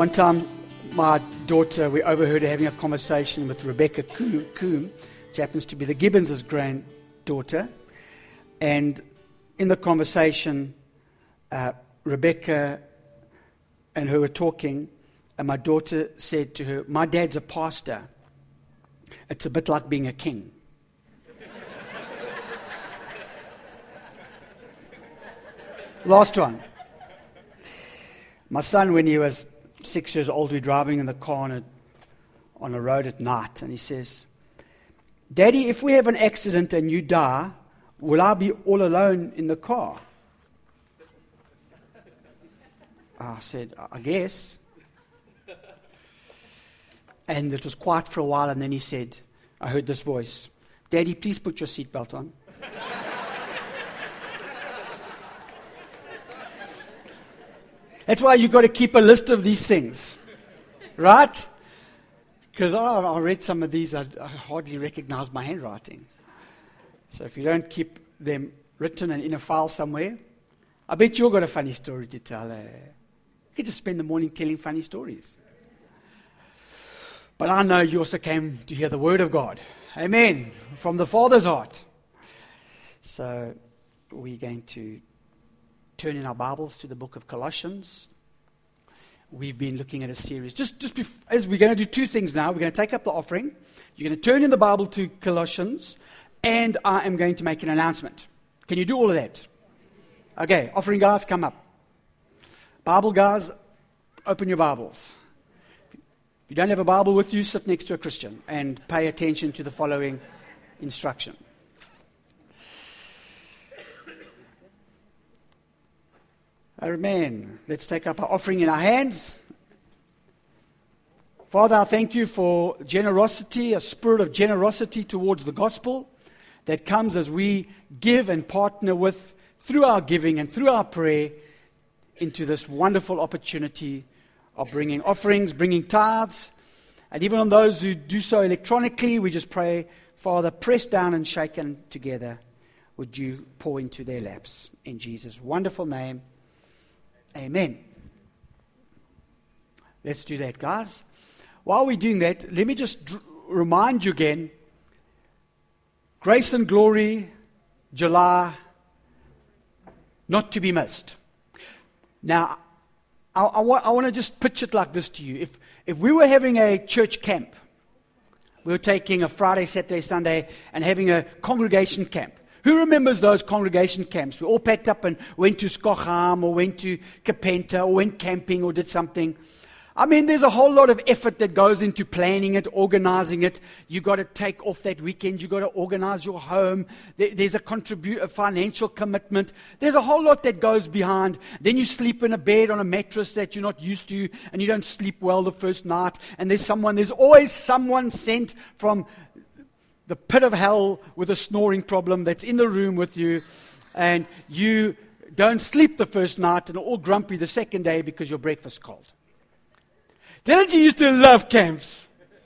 One time, my daughter, we overheard her having a conversation with Rebecca Coombe, which happens to be the Gibbons' granddaughter. And in the conversation, Rebecca and her were talking, and my daughter said to her, "My dad's a pastor. It's a bit like being a king." Last one. My son, when he was 6 years old, we were driving in the car on a road at night, and he says, "Daddy, if we have an accident and you die, will I be all alone in the car?" I said, "I guess." And it was quiet for a while, and then he said, I heard this voice, "Daddy, please put your seatbelt on." That's why you've got to keep a list of these things, right? Because I read some of these, I hardly recognize my handwriting. So if you don't keep them written and in a file somewhere, I bet you've got a funny story to tell. You could just spend the morning telling funny stories. But I know you also came to hear the Word of God. Amen. From the Father's heart. So we're going to turn in our Bibles to the book of Colossians. We've been looking at a series. As we're going to do two things now. We're going to take up the offering. You're going to turn in the Bible to Colossians. And I am going to make an announcement. Can you do all of that? Okay, offering guys, come up. Bible guys, open your Bibles. If you don't have a Bible with you, sit next to a Christian and pay attention to the following instruction. Amen. Let's take up our offering in our hands. Father, I thank you for generosity, a spirit of generosity towards the gospel that comes as we give and partner with, through our giving and through our prayer, into this wonderful opportunity of bringing offerings, bringing tithes. And even on those who do so electronically, we just pray, Father, pressed down and shaken together, would you pour into their laps. In Jesus' wonderful name, amen. Let's do that, guys. While we're doing that, let me just remind you again, Grace and Glory, July, not to be missed. Now, I want to just pitch it like this to you. If we were having a church camp, we were taking a Friday, Saturday, Sunday, and having a congregation camp. Who remembers those congregation camps? We all packed up and went to Skocham or went to Kapenta or went camping or did something. I mean, there's a whole lot of effort that goes into planning it, organizing it. You've got to take off that weekend. You've got to organize your home. There's a financial commitment. There's a whole lot that goes behind. Then you sleep in a bed on a mattress that you're not used to, and you don't sleep well the first night. And there's always someone sent from the pit of hell with a snoring problem that's in the room with you, and you don't sleep the first night and are all grumpy the second day because your breakfast's cold. Didn't you used to love camps?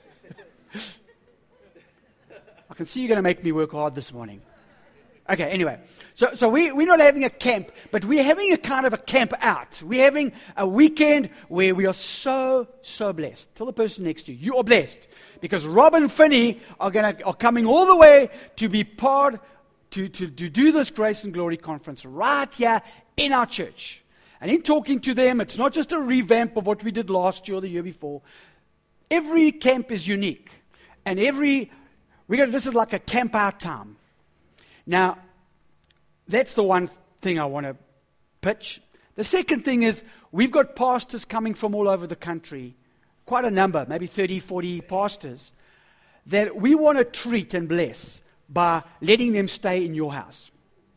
I can see you're going to make me work hard this morning. Okay, anyway. So we're not having a camp, but we're having a kind of a camp out. We're having a weekend where we are so blessed. Tell the person next to you, you are blessed. Because Rob and Finney are coming all the way to be part, to do this Grace and Glory conference right here in our church. And in talking to them, it's not just a revamp of what we did last year or the year before. Every camp is unique. And this is like a camp out time. Now, that's the one thing I want to pitch. The second thing is, we've got pastors coming from all over the country, quite a number, maybe 30, 40 pastors, that we want to treat and bless by letting them stay in your house.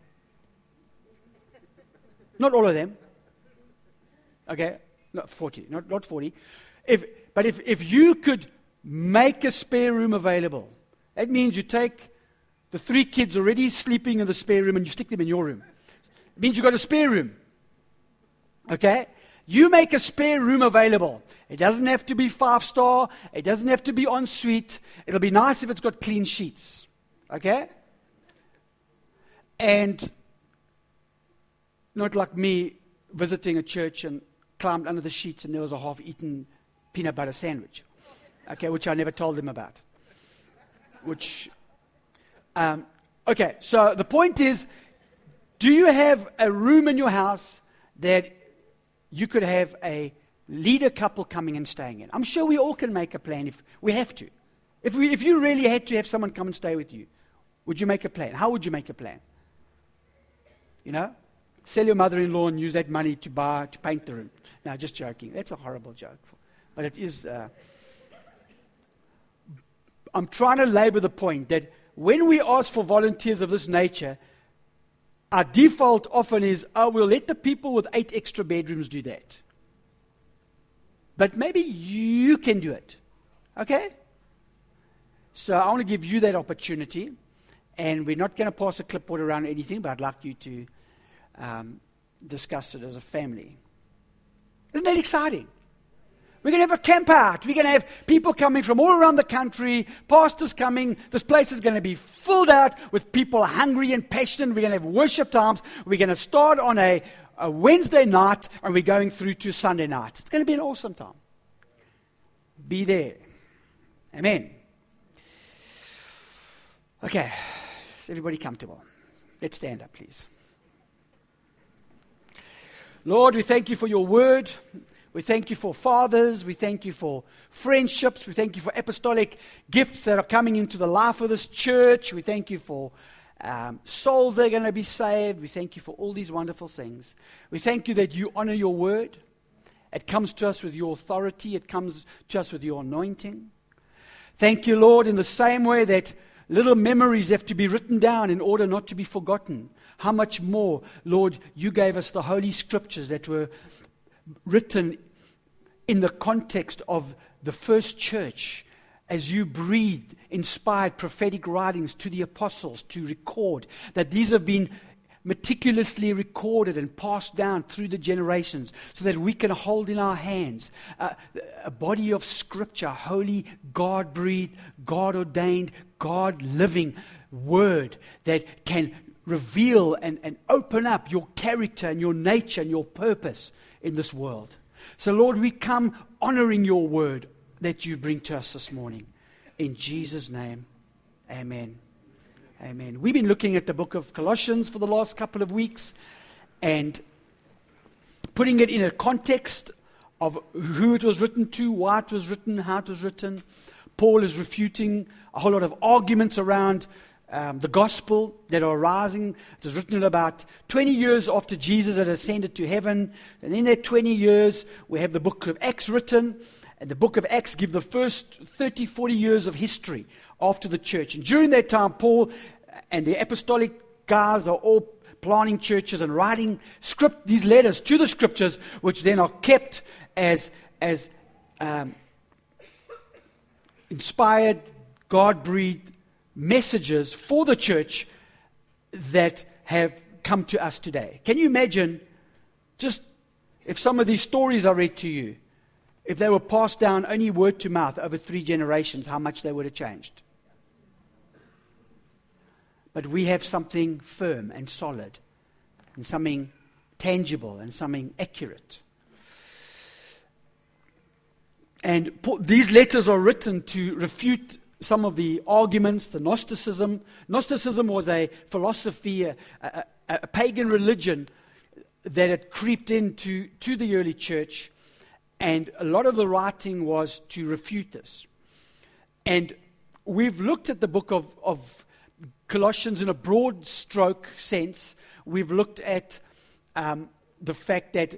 Not all of them. Okay, not 40, not 40. But if you could make a spare room available, that means you take the 3 kids already sleeping in the spare room and you stick them in your room. It means you've got a spare room. Okay? You make a spare room available. It doesn't have to be 5-star. It doesn't have to be en suite. It'll be nice if it's got clean sheets. Okay? And not like me visiting a church and climbed under the sheets and there was a half-eaten peanut butter sandwich. Okay, which I never told them about. Okay, so the point is, do you have a room in your house that you could have a leader couple coming and staying in? I'm sure we all can make a plan if we have to. If you really had to have someone come and stay with you, would you make a plan? How would you make a plan? Sell your mother-in-law and use that money to paint the room. No, just joking. That's a horrible joke. But it is. I'm trying to labor the point that when we ask for volunteers of this nature, our default often is, we'll let the people with 8 extra bedrooms do that. But maybe you can do it. Okay? So I want to give you that opportunity. And we're not going to pass a clipboard around or anything, but I'd like you to discuss it as a family. Isn't that exciting? We're going to have a camp out. We're going to have people coming from all around the country, pastors coming. This place is going to be filled out with people hungry and passionate. We're going to have worship times. We're going to start on a Wednesday night, and we're going through to Sunday night. It's going to be an awesome time. Be there. Amen. Okay. Is everybody comfortable? Let's stand up, please. Lord, we thank you for your word. We thank you for fathers. We thank you for friendships. We thank you for apostolic gifts that are coming into the life of this church. We thank you for souls that are going to be saved. We thank you for all these wonderful things. We thank you that you honor your word. It comes to us with your authority. It comes to us with your anointing. Thank you, Lord, in the same way that little memories have to be written down in order not to be forgotten. How much more, Lord, you gave us the Holy Scriptures that were written in the context of the first church as you breathed inspired prophetic writings to the apostles to record, that these have been meticulously recorded and passed down through the generations so that we can hold in our hands a body of Scripture, holy, God-breathed, God-ordained, God-living word that can reveal and open up your character and your nature and your purpose in this world. So, Lord, we come honoring your word that you bring to us this morning. In Jesus' name, amen. Amen. We've been looking at the book of Colossians for the last couple of weeks and putting it in a context of who it was written to, why it was written, how it was written. Paul is refuting a whole lot of arguments around the gospel that are arising. It was written about 20 years after Jesus had ascended to heaven. And in that 20 years, we have the book of Acts written. And the book of Acts gives the first 30, 40 years of history after the church. And during that time, Paul and the apostolic guys are all planting churches and writing these letters to the Scriptures, which then are kept as inspired, God-breathed messages for the church that have come to us today. Can you imagine just if some of these stories are read to you, if they were passed down only word to mouth over 3 generations, how much they would have changed? But we have something firm and solid, and something tangible and something accurate. And these letters are written to refute some of the arguments, the Gnosticism. Gnosticism was a philosophy, a pagan religion that had creeped into the early church, and a lot of the writing was to refute this. And we've looked at the book of Colossians in a broad stroke sense. We've looked at the fact that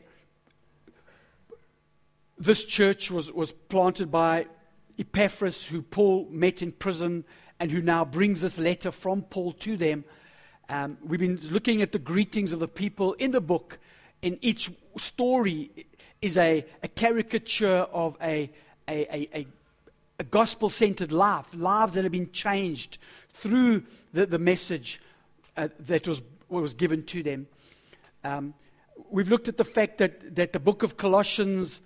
this church was planted by Epaphras, who Paul met in prison and who now brings this letter from Paul to them. We've been looking at the greetings of the people in the book. In each story is a caricature of a gospel-centered life, lives that have been changed through the message that was given to them. We've looked at the fact that the book of Colossians,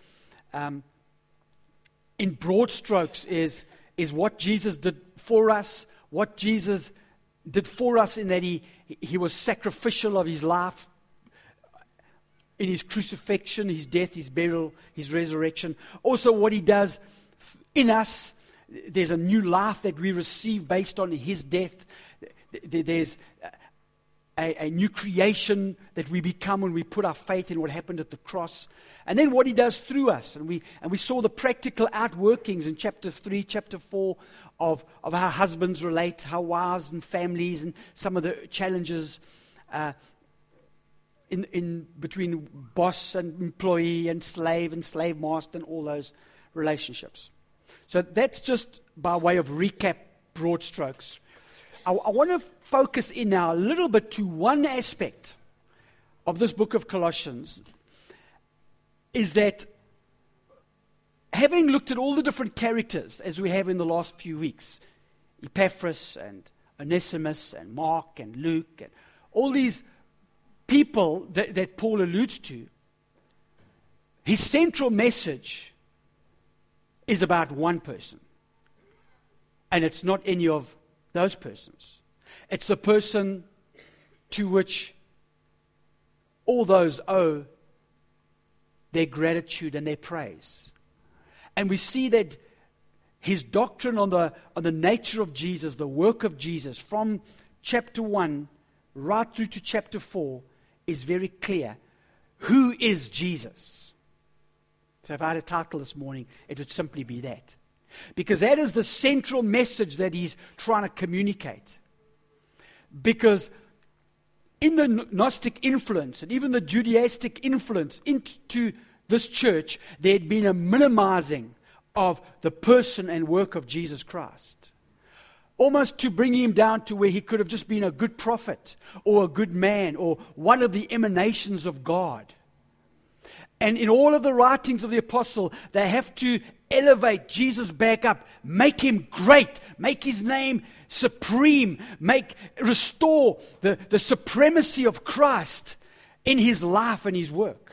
in broad strokes, is what Jesus did for us, what Jesus did for us in that he was sacrificial of his life in his crucifixion, his death, his burial, his resurrection. Also what he does in us. There's a new life that we receive based on his death. There's a new creation that we become when we put our faith in what happened at the cross. And then what he does through us. And we saw the practical outworkings in chapter 3, chapter 4 of how husbands relate, how wives and families, and some of the challenges in between boss and employee and slave master and all those relationships. So that's just by way of recap, broad strokes. I want to focus in now a little bit to one aspect of this book of Colossians, is that having looked at all the different characters as we have in the last few weeks, Epaphras and Onesimus and Mark and Luke and all these people that Paul alludes to, his central message is about one person. And it's not any of those persons. It's the person to which all those owe their gratitude and their praise. And we see that his doctrine on the nature of Jesus, the work of Jesus, from chapter 1 right through to chapter 4, is very clear. Who is Jesus? So if I had a title this morning, it would simply be that. Because that is the central message that he's trying to communicate. Because in the Gnostic influence and even the Judaistic influence into this church, there had been a minimizing of the person and work of Jesus Christ. Almost to bring him down to where he could have just been a good prophet or a good man or one of the emanations of God. And in all of the writings of the apostle, they have to elevate Jesus back up, make him great, make his name supreme, restore the supremacy of Christ in his life and his work.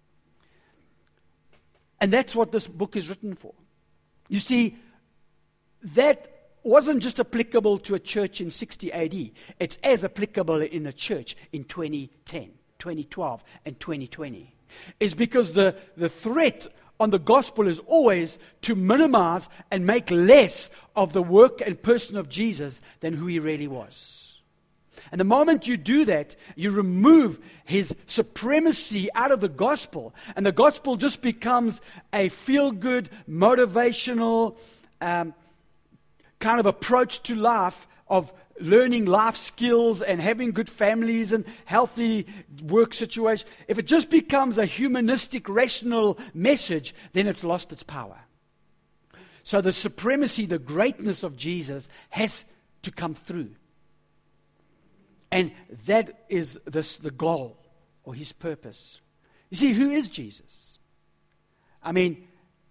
And that's what this book is written for. You see, that wasn't just applicable to a church in 60 AD. It's as applicable in a church in 2010, 2012, and 2020. Is because the threat on the gospel is always to minimize and make less of the work and person of Jesus than who he really was. And the moment you do that, you remove his supremacy out of the gospel, and the gospel just becomes a feel-good, motivational kind of approach to life of learning life skills and having good families and healthy work situations. If it just becomes a humanistic, rational message, then it's lost its power. So the supremacy, the greatness of Jesus has to come through. And that is the goal or his purpose. You see, who is Jesus? I mean,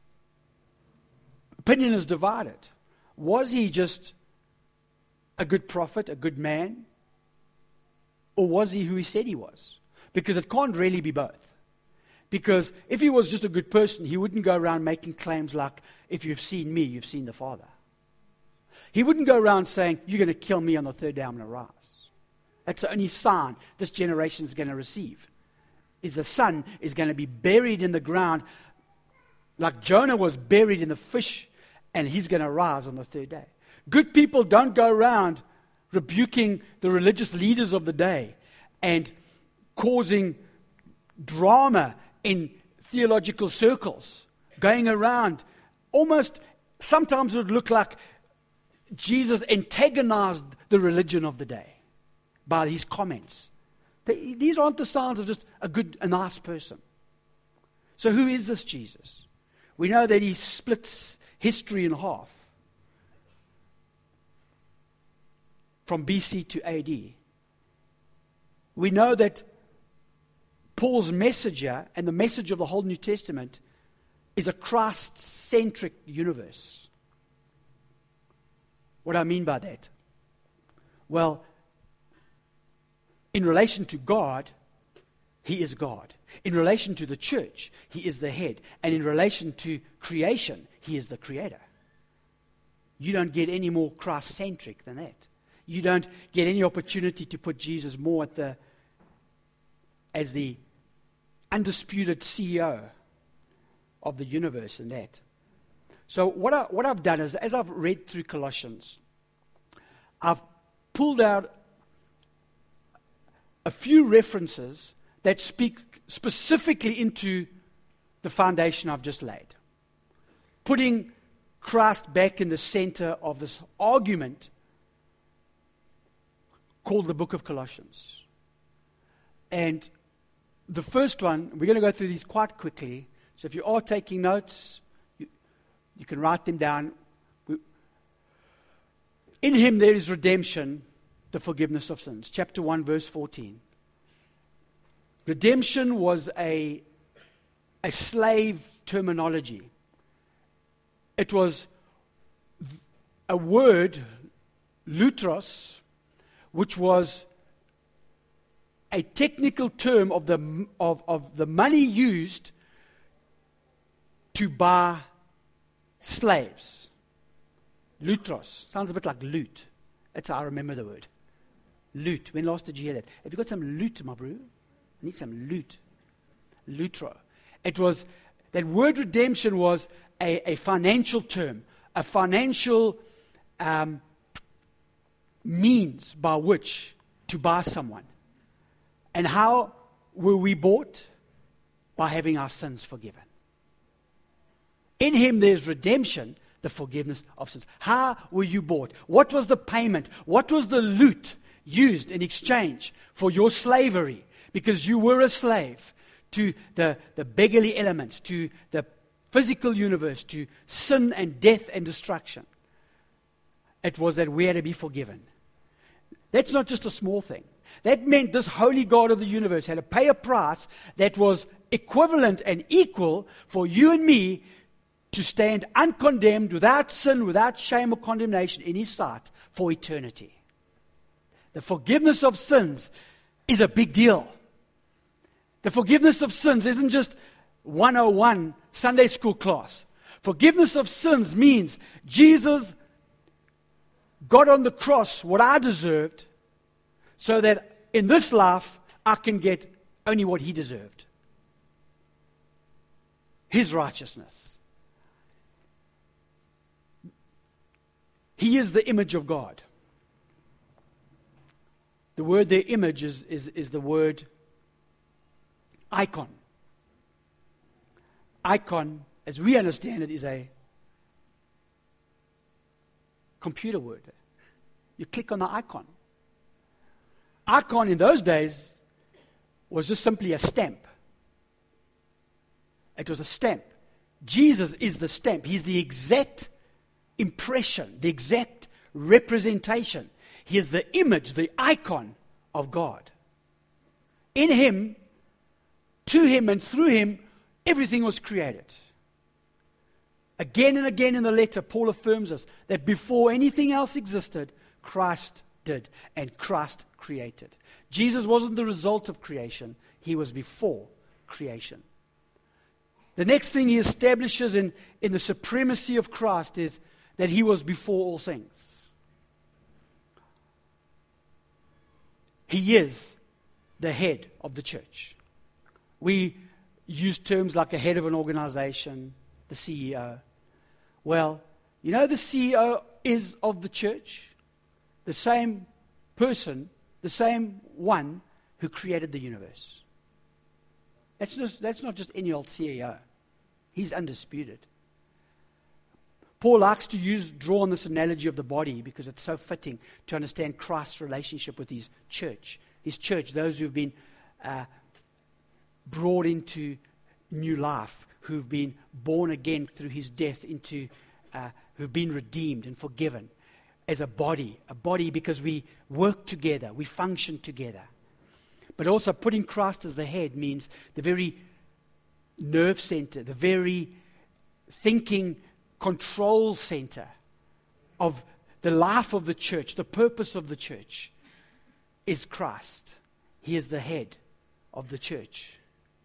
opinion is divided. Was he just a good prophet, a good man? Or was he who he said he was? Because it can't really be both. Because if he was just a good person, he wouldn't go around making claims like, if you've seen me, you've seen the Father. He wouldn't go around saying, you're going to kill me on the third day I'm going to rise. That's the only sign this generation is going to receive. Is the Son is going to be buried in the ground like Jonah was buried in the fish, and he's going to rise on the third day. Good people don't go around rebuking the religious leaders of the day and causing drama in theological circles, going around. Almost, sometimes it would look like Jesus antagonized the religion of the day by his comments. These aren't the signs of just a nice person. So who is this Jesus? We know that he splits history in half. From BC to AD. We know that Paul's message here, and the message of the whole New Testament, is a Christ-centric universe. What do I mean by that? Well, in relation to God, he is God. In relation to the church, he is the head. And in relation to creation, he is the creator. You don't get any more Christ-centric than that. You don't get any opportunity to put Jesus more as the undisputed CEO of the universe and that. So what I've done is, as I've read through Colossians, I've pulled out a few references that speak specifically into the foundation I've just laid, putting Christ back in the center of this argument called the book of Colossians. And the first one, we're going to go through these quite quickly. So if you are taking notes, you can write them down. In him there is redemption, the forgiveness of sins. Chapter 1, verse 14. Redemption was a slave terminology. It was a word, lutros, which was a technical term of the money used to buy slaves. Lutros. Sounds a bit like loot. That's how I remember the word. Loot. When last did you hear that? Have you got some loot, my bro? I need some loot. Lutro. It was, that word redemption was a financial term, a financial means by which to buy someone. And how were we bought? By having our sins forgiven. In him there's redemption, the forgiveness of sins. How were you bought? What was the payment? What was the loot used in exchange for your slavery? Because you were a slave to the beggarly elements, to the physical universe, to sin and death and destruction. It was that we had to be forgiven. That's not just a small thing. That meant this holy God of the universe had to pay a price that was equivalent and equal for you and me to stand uncondemned, without sin, without shame or condemnation in his sight for eternity. The forgiveness of sins is a big deal. The forgiveness of sins isn't just 101 Sunday school class. Forgiveness of sins means Jesus got on the cross what I deserved, so that in this life I can get only what he deserved. His righteousness. He is the image of God. The word there, image, is the word icon. Icon, as we understand it, is a computer word. You click on the icon. Icon in those days was just simply a stamp. It was a stamp. Jesus is the stamp. He's the exact impression, the exact representation. He is the image, the icon of God. In him, to him, and through him, everything was created. Again and again in the letter, Paul affirms us that before anything else existed, Christ did, and Christ created. Jesus wasn't the result of creation. He was before creation. The next thing he establishes in the supremacy of Christ is that he was before all things. He is the head of the church. We use terms like a head of an organization, the CEO. Well, you know the CEO is of the church? The same person, the same one who created the universe. That's not just any old CEO. He's undisputed. Paul likes to draw on this analogy of the body because it's so fitting to understand Christ's relationship with his church. His church, those who've been brought into new life, who've been born again through his death, who've been redeemed and forgiven as a body because we work together, we function together. But also putting Christ as the head means the very nerve center, the very thinking control center of the life of the church, the purpose of the church is Christ. He is the head of the church.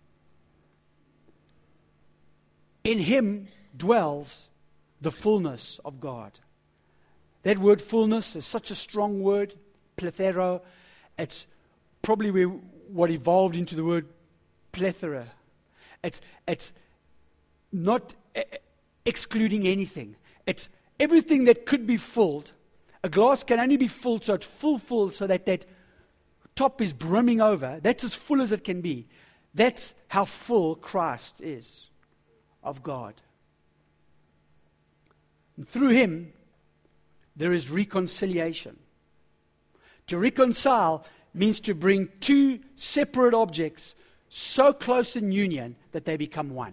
In him dwells the fullness of God. That word fullness is such a strong word, plethero. It's probably what evolved into the word plethora It's not excluding anything. It's everything that could be filled. A glass can only be filled so it's full, so that top is brimming over. That's as full as it can be. That's how full Christ is of God. And through Him, there is reconciliation. To reconcile means to bring two separate objects so close in union that they become one.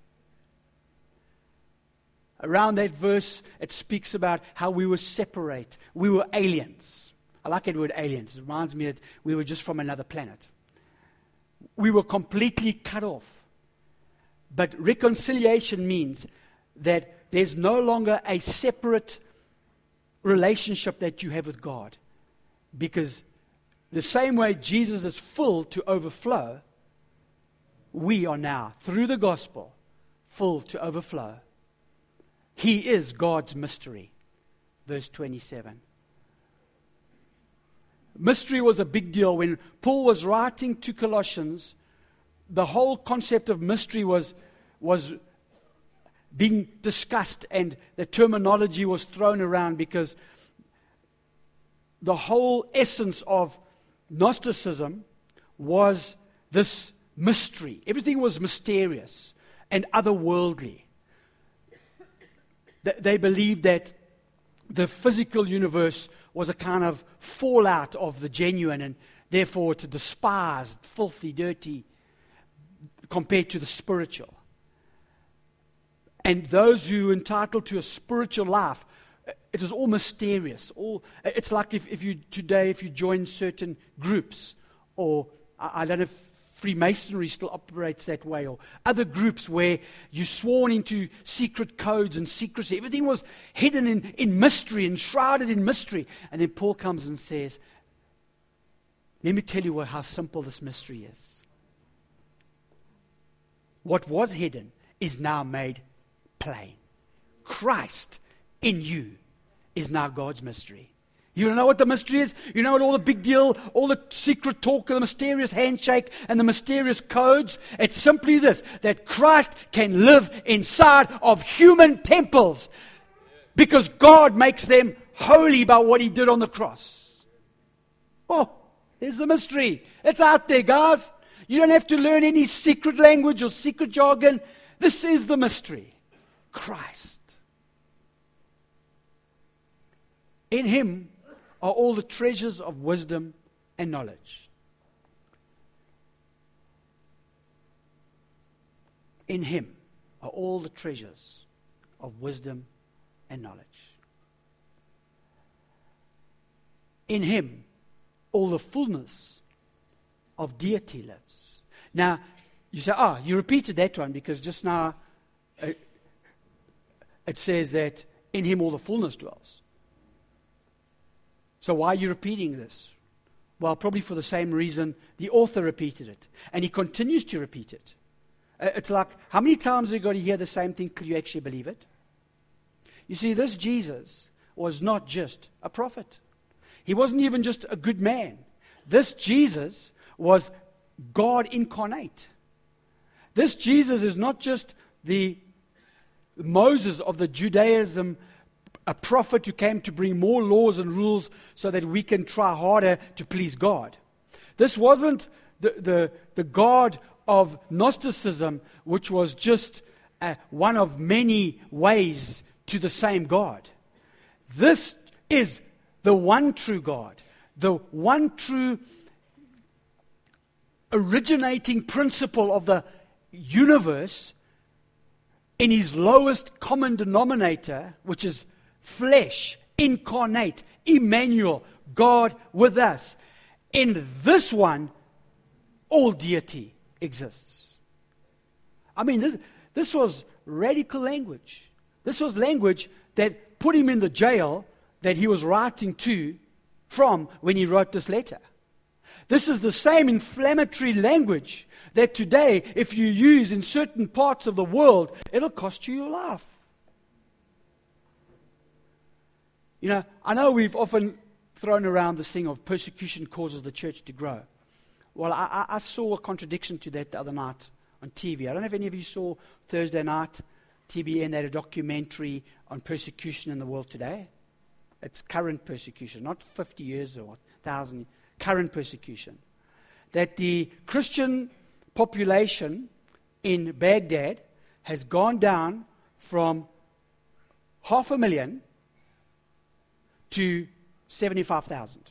Around that verse, it speaks about how we were separate. We were aliens. I like that word aliens. It reminds me that we were just from another planet. We were completely cut off. But reconciliation means that there's no longer a separate relationship that you have with God. Because the same way Jesus is full to overflow, we are now, through the gospel, full to overflow. He is God's mystery. Verse 27. Mystery was a big deal. When Paul was writing to Colossians, the whole concept of mystery was being discussed, and the terminology was thrown around because the whole essence of Gnosticism was this mystery. Everything was mysterious and otherworldly. They believed that the physical universe was a kind of fallout of the genuine, and therefore it's despised, filthy, dirty, compared to the spiritual. And those who are entitled to a spiritual life, it is all mysterious. It's like if you join certain groups, or I don't know if Freemasonry still operates that way, or other groups where you're sworn into secret codes and secrecy. Everything was hidden in mystery, enshrouded in mystery. And then Paul comes and says, let me tell you how simple this mystery is. What was hidden is now made plain. Christ in you is now God's mystery. You don't know what the mystery is? You know what all the big deal, all the secret talk, the mysterious handshake, and the mysterious codes? It's simply this, that Christ can live inside of human temples because God makes them holy by what He did on the cross. Oh, there's the mystery. It's out there, guys. You don't have to learn any secret language or secret jargon. This is the mystery. Christ. In Him are all the treasures of wisdom and knowledge. In Him are all the treasures of wisdom and knowledge. In Him, all the fullness of deity lives. Now, you say, you repeated that one because just now it says that in Him all the fullness dwells. So why are you repeating this? Well, probably for the same reason the author repeated it. And he continues to repeat it. It's like, how many times have you got to hear the same thing till you actually believe it? You see, this Jesus was not just a prophet. He wasn't even just a good man. This Jesus was God incarnate. This Jesus is not just the Moses of the Judaism, a prophet who came to bring more laws and rules so that we can try harder to please God. This wasn't the God of Gnosticism, which was just one of many ways to the same God. This is the one true God, the one true originating principle of the universe in His lowest common denominator, which is flesh, incarnate, Emmanuel, God with us. In this one, all deity exists. I mean, this was radical language. This was language that put him in the jail that he was writing from when he wrote this letter. This is the same inflammatory language that today, if you use in certain parts of the world, it'll cost you your life. You know, I know we've often thrown around this thing of persecution causes the church to grow. Well, I saw a contradiction to that the other night on TV. I don't know if any of you saw Thursday night, TBN, they had a documentary on persecution in the world today. It's current persecution, not 50 years or 1,000, current persecution. That the Christian population in Baghdad has gone down from 500,000 to 75,000.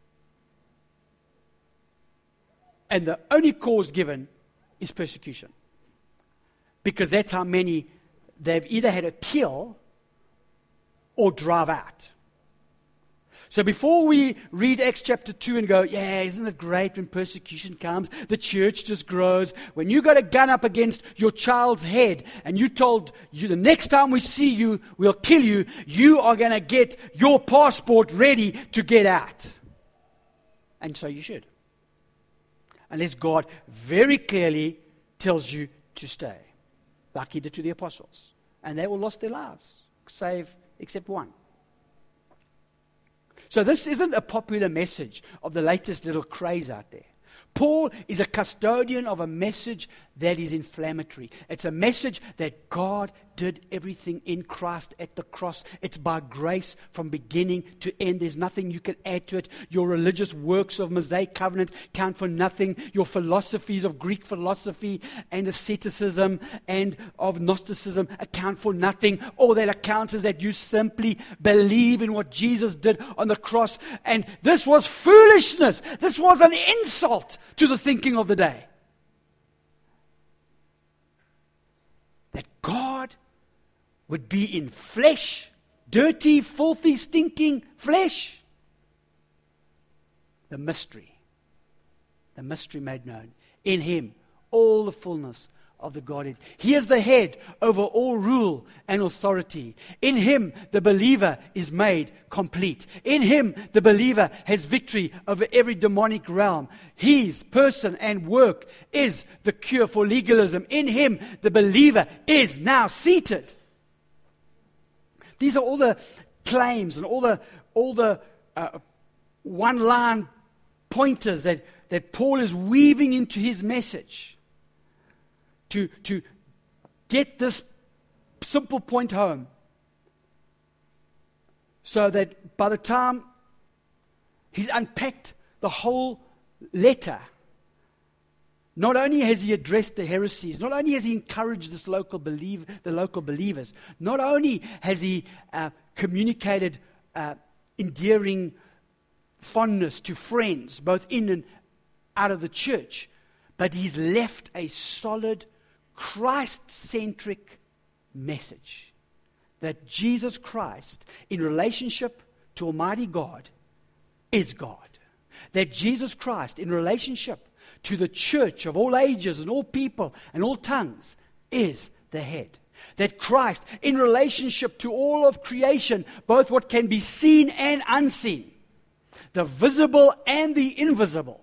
And the only cause given is persecution. Because that's how many they've either had to kill or drive out. So before we read Acts chapter 2 and go, yeah, isn't it great when persecution comes? The church just grows. When you got a gun up against your child's head and you told you the next time we see you, we'll kill you, you are going to get your passport ready to get out. And so you should. Unless God very clearly tells you to stay, like he did to the apostles. And they all lost their lives, save except one. So this isn't a popular message of the latest little craze out there. Paul is a custodian of a message that is inflammatory. It's a message that God did everything in Christ at the cross. It's by grace from beginning to end. There's nothing you can add to it. Your religious works of Mosaic covenant count for nothing. Your philosophies of Greek philosophy and asceticism and of Gnosticism account for nothing. All that accounts is that you simply believe in what Jesus did on the cross. And this was foolishness. This was an insult to the thinking of the day. That God would be in flesh, dirty, filthy, stinking flesh. The mystery made known. In him, all the fullness of the Godhead. He is the head over all rule and authority. In him, the believer is made complete. In him, the believer has victory over every demonic realm. His person and work is the cure for legalism. In him, the believer is now seated. These are all the claims and all the one-line pointers that Paul is weaving into his message to get this simple point home, so that by the time he's unpacked the whole letter, not only has he addressed the heresies, not only has he encouraged the local believers, not only has he communicated endearing fondness to friends, both in and out of the church, but he's left a solid, Christ-centric message. That Jesus Christ, in relationship to Almighty God, is God. That Jesus Christ, in relationship to the church of all ages and all people and all tongues, is the head. That Christ, in relationship to all of creation, both what can be seen and unseen, the visible and the invisible,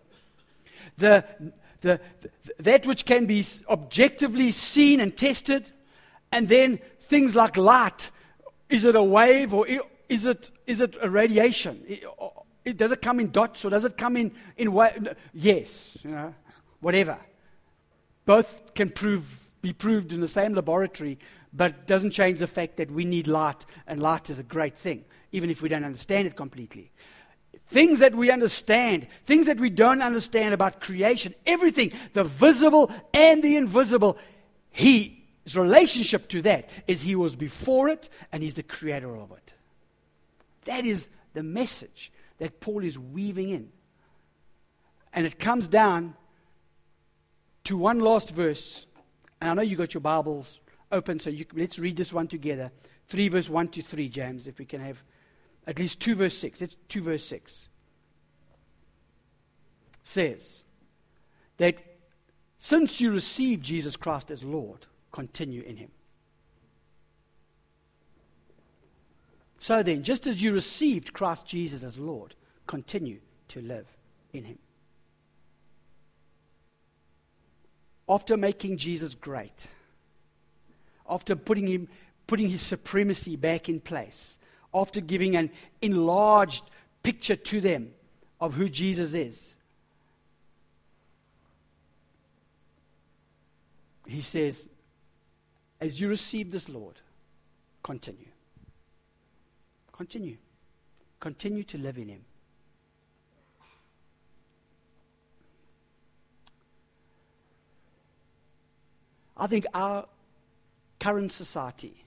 that which can be objectively seen and tested, and then things like light. Is it a wave or is it a radiation? Does it come in dots or does it come in wave? Yes, whatever. Both can be proved in the same laboratory, but doesn't change the fact that we need light, and light is a great thing, even if we don't understand it completely. Things that we understand, things that we don't understand about creation, everything, the visible and the invisible, his relationship to that is he was before it and he's the creator of it. That is the message that Paul is weaving in. And it comes down to one last verse. And I know you got your Bibles open, so let's read this one together. 3 verse 1 to 3, James, if we can have at least 2 verse 6. It's 2 verse 6. Says that since you received Jesus Christ as Lord, continue in him. So then, just as you received Christ Jesus as Lord, continue to live in him. After making Jesus great, after putting his supremacy back in place, after giving an enlarged picture to them of who Jesus is, he says, as you receive this, Lord, continue. Continue. Continue to live in him. I think our current society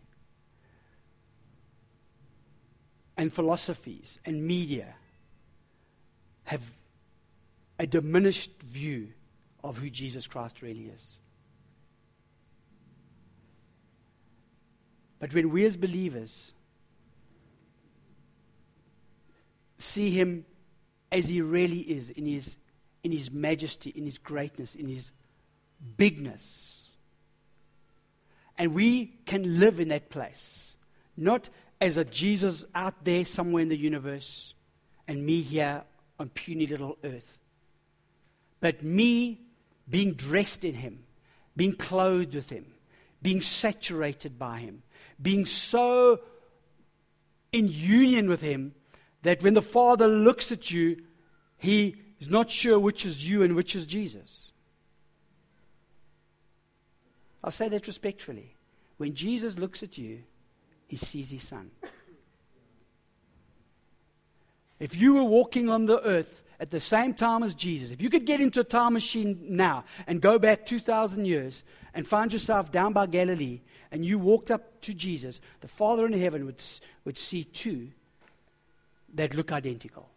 and philosophies and media have a diminished view of who Jesus Christ really is. But when we as believers see him as he really is, in his majesty, in his greatness, in his bigness, and we can live in that place, not as a Jesus out there somewhere in the universe and me here on puny little earth, but me being dressed in him, being clothed with him, being saturated by him, being so in union with him that when the Father looks at you, he is not sure which is you and which is Jesus. I'll say that respectfully. When Jesus looks at you, he sees his Son. If you were walking on the earth at the same time as Jesus, if you could get into a time machine now and go back 2,000 years and find yourself down by Galilee and you walked up to Jesus, the Father in heaven would see two that look identical.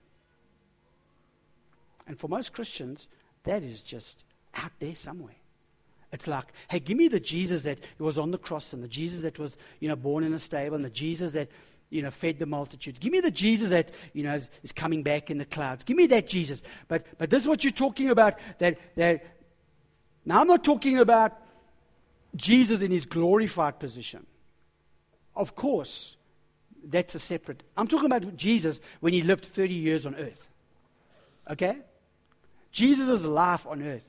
And for most Christians, that is just out there somewhere. It's like, hey, give me the Jesus that was on the cross and the Jesus that was, born in a stable and the Jesus that, fed the multitudes. Give me the Jesus that, is coming back in the clouds. Give me that Jesus. But this is what you're talking about. Now I'm not talking about Jesus in his glorified position. Of course, that's a separate. I'm talking about Jesus when he lived 30 years on earth. Okay? Jesus' life on earth.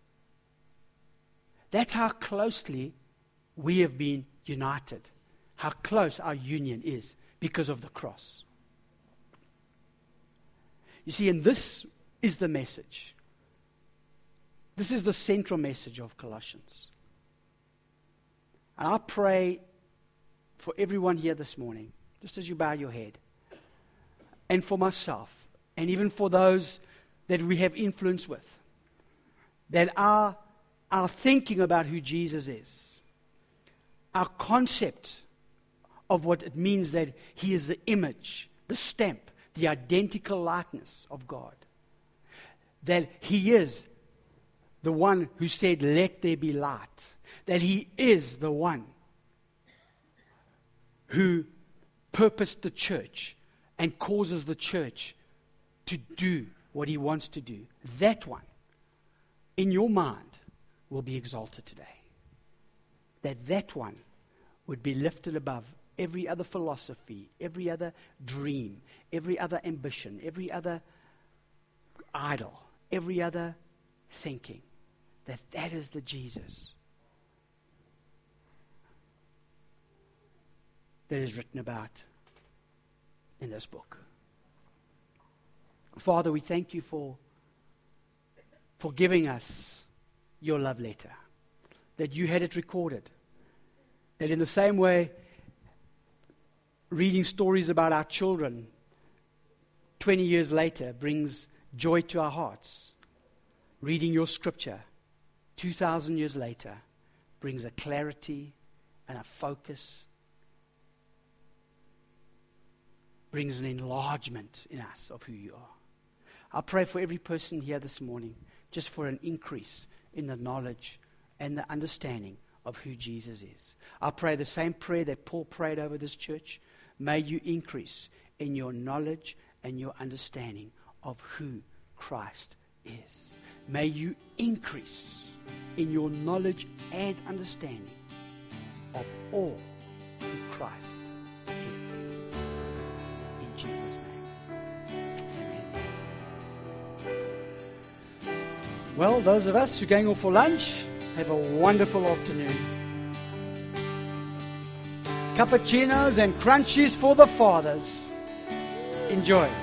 That's how closely we have been united. How close our union is because of the cross. You see, and this is the message. This is the central message of Colossians. And I pray for everyone here this morning, just as you bow your head, and for myself, and even for those that we have influence with, that our thinking about who Jesus is, our concept of what it means that he is the image, the stamp, the identical likeness of God, that he is the one who said, let there be light, that he is the one who purposed the church and causes the church to do what he wants to do. That one, in your mind, will be exalted today. That one would be lifted above every other philosophy, every other dream, every other ambition, every other idol, every other thinking. That is the Jesus that is written about in this book. Father, we thank you for giving us your love letter, that you had it recorded, that in the same way reading stories about our children 20 years later brings joy to our hearts, reading your scripture 2,000 years later brings a clarity and a focus, brings an enlargement in us of who you are. I pray for every person here this morning, just for an increase in the knowledge and the understanding of who Jesus is. I pray the same prayer that Paul prayed over this church. May you increase in your knowledge and your understanding of who Christ is. May you increase in your knowledge and understanding of all who Christ is. In Jesus' name. Amen. Well, those of us who are going off for lunch, have a wonderful afternoon. Cappuccinos and crunchies for the fathers. Enjoy.